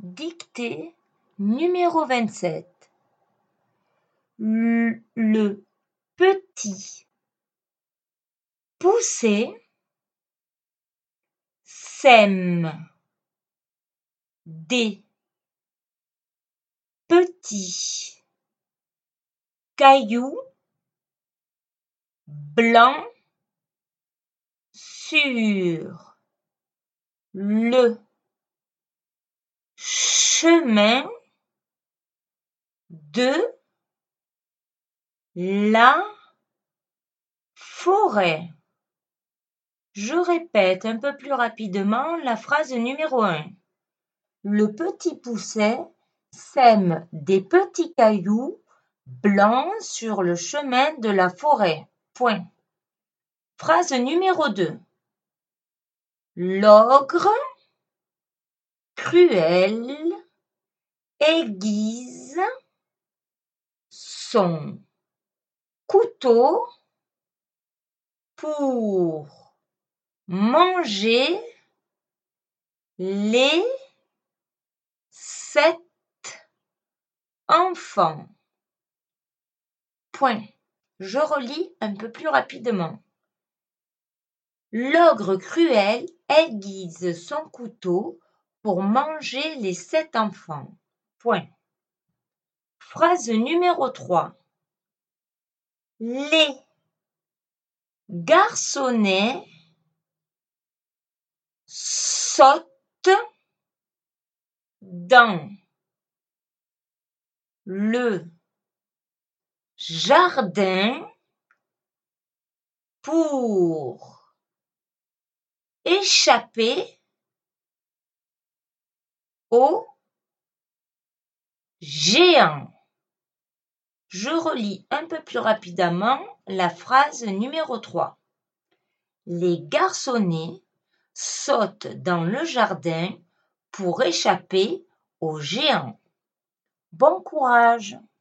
Dictée numéro 27. Le petit poussé sème des petits cailloux blancs sur le chemin de la forêt. Je répète un peu plus rapidement la phrase numéro 1. Le petit poucet sème des petits cailloux blancs sur le chemin de la forêt. Point. Phrase numéro 2. L'ogre cruel aiguise son couteau pour manger les 7 enfants. Point. Je relis un peu plus rapidement. L'ogre cruel aiguise son couteau pour manger les 7 enfants. Point. Phrase numéro 3. Les garçonnets sautent dans le jardin pour échapper aux géants. Je relis un peu plus rapidement la phrase numéro 3. Les garçonnets sautent dans le jardin pour échapper aux géants. Bon courage!